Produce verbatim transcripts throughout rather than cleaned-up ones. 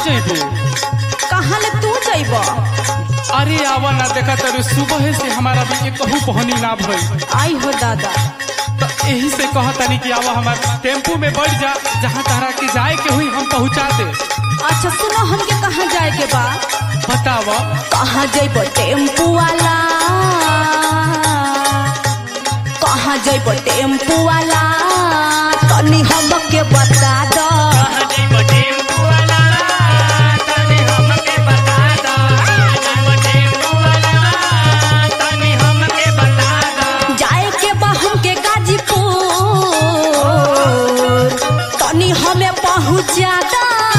जइबू? कहाँ ले तू जइब? अरे आवा ना, देखा तर सुबह से हमारा भी एक कहू पहनी ना भई। आई हो दादा, तो यही से कहतनी कि आवा हमार टेम्पू में बैठ जा, जहाँ तहरा के जाए के हुई हम पहुँचा दे। अच्छा सुनो, हमके कहाँ जाए के बा? बताव। कहाँ जइब टेम्पू वाला, कहाँ जइब टेम्पू वाला, तनी हमके बता दो। जाए के बा हमके गाजीपुर, तनी हमें पहुँचा दो।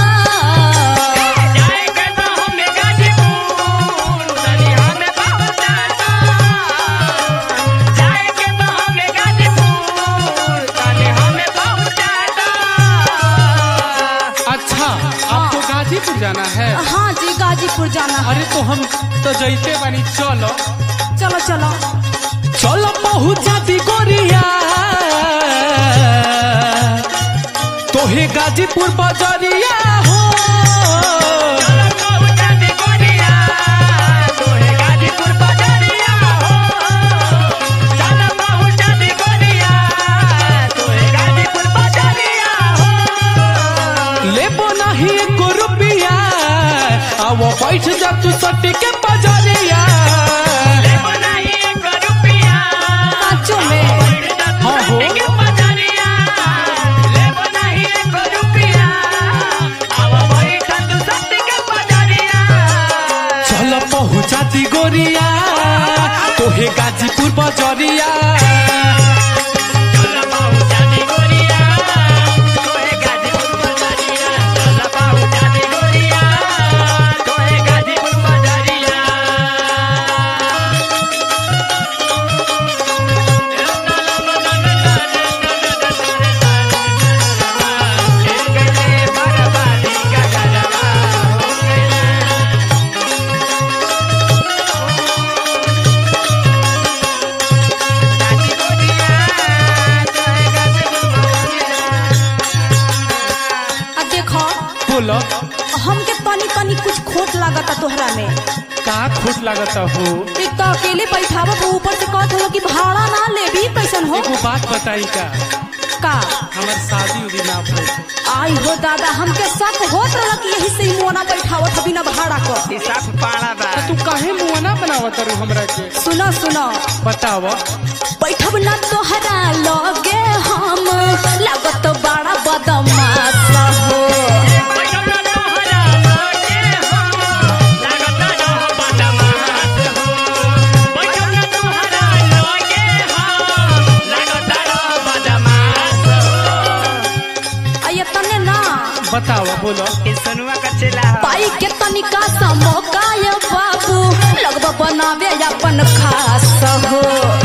गाजीपुर जाना है? हाँ जी, गाजीपुर जाना है। अरे तो हम तो जैते बानी, चलो चलो चलो चलो पहुँचा दी गोरिया तोहे गाजीपुर बजरिया हो। वो बैठ जा तू सटी के बजरिया, साचो में? हाँ हो। चलो पहुँचा दी गोरिया तोहे गाजीपुर बजरिया। बोलो। हमके तनी तनी कुछ खोट लागता तोहरा में। का खोट लागता हो? एक तो अकेले बैठावत हो, ऊपर से कहत हो कि भाड़ा ना ले भी कैसन हो? एगो बात बताई का? का? हमार शादी उदी ना भइल। आई हो दादा, हमके शक होत रहल कि यही से मुआना बैठावत बिना भाड़ा को। हिसाब पाड़ा बा। तो तू काहे मुआना बनावत रू हमरा के? सुनो सुनो, बताव। बैठब ना तोहरा लगे हम, लागत बड़ा बदमाश हो। बताओ बोलो। सनुआ का चेला पाई के तनिका सा मौका ये बाबू, लगवा बनावे अपन खास हो।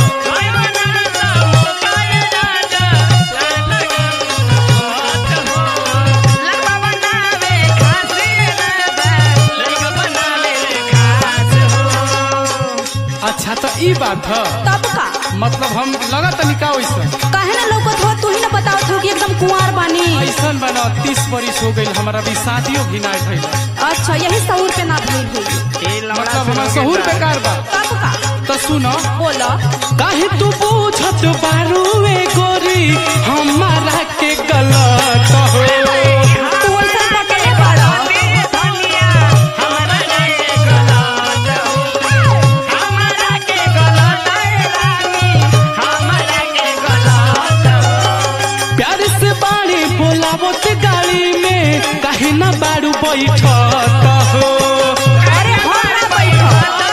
अच्छा तो ई बात है? तब का मतलब हम लगा तनिका वैसा काहे ना लौकत हो? तू ही ना बताओ हो कि एकदम कुंवार बानी। ऐसा बना तीस बरिस हो गई हमारा भी शादियों भी ना भइल। अच्छा यही सहूर पे ना भइल हुई, मतलब हमारा सहूर बेकार बा। तब का? तो सुनो। बोलो। काहे तू पूछत बारू ए गोरी हमारा के गलत हो? तू ऐसा पकड़े पड़ा। प्यार से बाड़ी बोलावत गाड़ी में काहे ना बारू बैठत हो? अरे हमरा बैठो।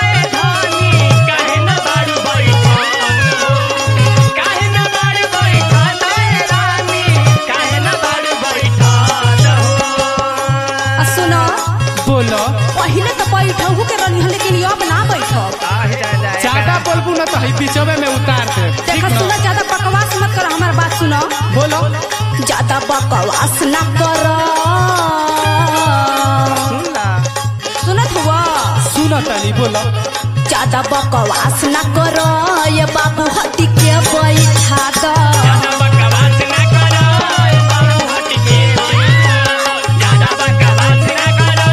सुनो। बोलो। पहले तो बैठू के रही, लेकिन अब ना बैठो। ज्यादा बोलबू ना तो बीचवे में उतार दे। देखा सुनो, ज्यादा बकवास मत करो, हमारी बात सुनो। बोलो। ज्यादा बकवास ना करो। सुनत हुआ? सुनो ताली बोलो। ज्यादा बकवास ना करो ये बाबू, हटी के बैठा दो। बकवास ना करो ये बाबू, हटी के बैठा दो।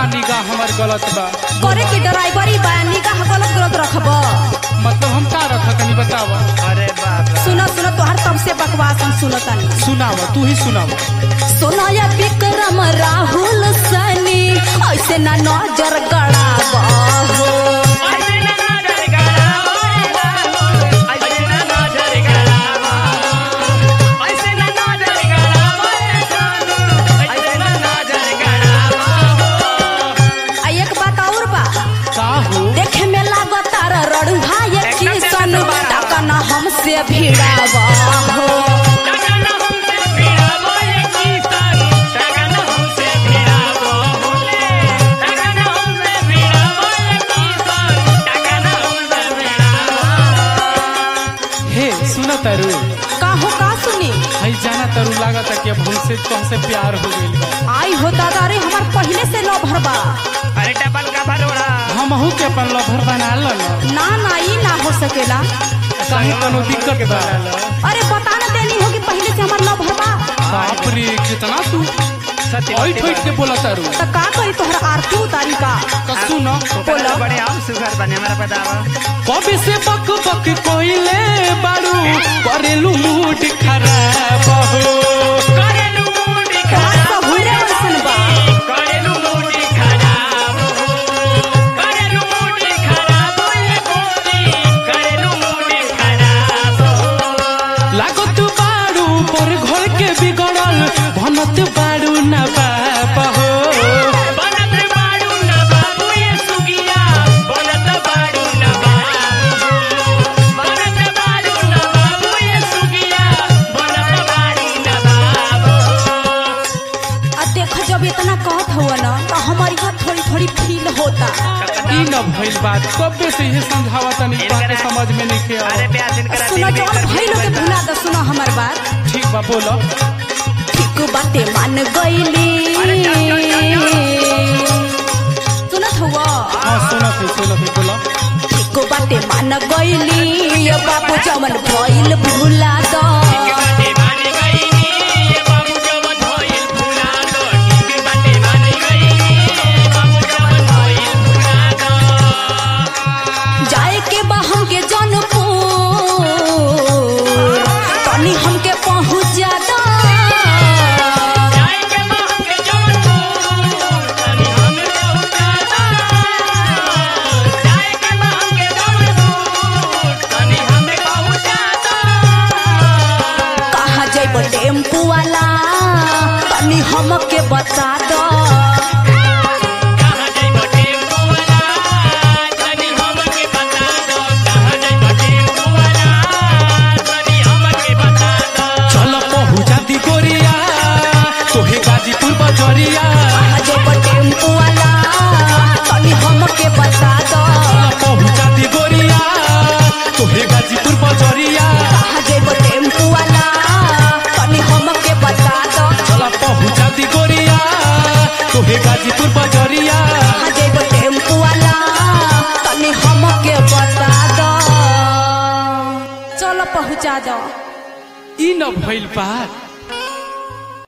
निगाह हमार गलत बा? करे की ड्राइवरी बा निगाह गलत गलत रखब। मतलब हम का रखा तनी बतावा। अरे बाप रे। सुनो सुनो तोहर तब से बकवास हम सुनो तनी। सुनावा, तू ही सुनावा। सोनाया विक्रम राहुल सनी ऐसे ना नजर गड़ावा हो। ऐसे ना नजर गड़ावा, ऐसे ना नजर गड़ावा, ऐसे ना नजर गड़ावा, ऐसे ना नजर गड़ावा। आ एक बात और बा, का हो? देखे में लागत तार रड़ुहा ये किसन टाका ना हमसे भिड़ावा हो। टाका ना हमसे भिड़ावा ये किसन, टाका ना हमसे भिड़ावा होले, टाका ना हमसे भिड़ावा ये किसन, टाका ना हमसे भिड़ावा। हे सुना तारू, का हो का सुनी? हई जाना तारू लागत कि अब हमसे तुमसे प्यार हो गइल बा। आई हो दादा रे हमार पहले से लो भरबा। अरे डबल का भरोड़ा। हमहू के अपन लभर बना ल ना ना ई ना हो सकेला। काहे कोनो दिक्कत बा? अरे बता ना देनी होगी पहले से हमार लो भरबा। बाप रे कितना तू सत्य ओइ ठोइ के बोला तारू। त का करी तोहर आरती उतारी का? का सुनो, बोलो बड़े हम सुगर बने हमारा बतावा। कभी से बक बक कोइले बारू करेलू मूड खराब हो। करेलू मूड का खराब, सहुरे वैसन बा। करेलू मूड खराब हो, करेलू मूड खराब ये गोरी, करेलू मूड खराब हो। लागत बारू पर घर के बिगड़ल भनत बारू ना बाप हो। बनत बाड़ू न बाबू ये सुगिया, बनत बाड़ू न बाबू, बनत बाड़ू न बाबू ये सुगिया, बनत बाड़ू न बाबू। आ देख जब इतना कहत हुआ ना तो हमारी बात थोड़ी थोड़ी फील होता। ई न भइल बात कबे से ये समझावा तनी बात समझ में नहीं के अरे आवा। प्यासिन करा सुनो जौन भइलो के भुला दो। सुनो हमार बात ठीक बा बोलो। ठीक बाते मान गईली। अरे चल, चल, चल, सुनत हुआ हां सुनत है सुनत है बोलो। ठीक बाते मान गईली ये बाबू जमन भइल भुला दो। बाटे मानी गई नी, ये बाबू जवन होइल भुला दो। ठीक बाटे मानी गई नी, ये बाबू जवन होइल भुला दो। जाए के बा हमके जौनपुर तनी हमके पहुँचा दो। जाए के मां के जौनपुर, तनी हमें पहुंचा दो। जाए के मां के जौनपुर, तनी हमें पहुंचा दो। कहाँ जइब टेम्पू वाला तनी हमके बता दो। कहाँ जाइबो टेम्पू वाला, तनी हमके बता दो। कहाँ जाइबो टेम्पू वाला, तनी हमके बता दो। चल पहुंचा दी गोरिया तोहे गाजीपुर बजरिया। कहाँ जइब टेम्पू वाला तनी हमके बता दो। चल पहुंचा दी गोरिया तोहे गाजीपुर बजरिया। कहाँ जइब टेम्पू वाला तनी हमके बता दो। चल पहुंचा दी गोरिया तोहे गाजीपुर बजरिया। कहाँ जइब टेम्पू वाला तनी हमके बता दो। चलो पहुँचा दो। ई न भइल बात।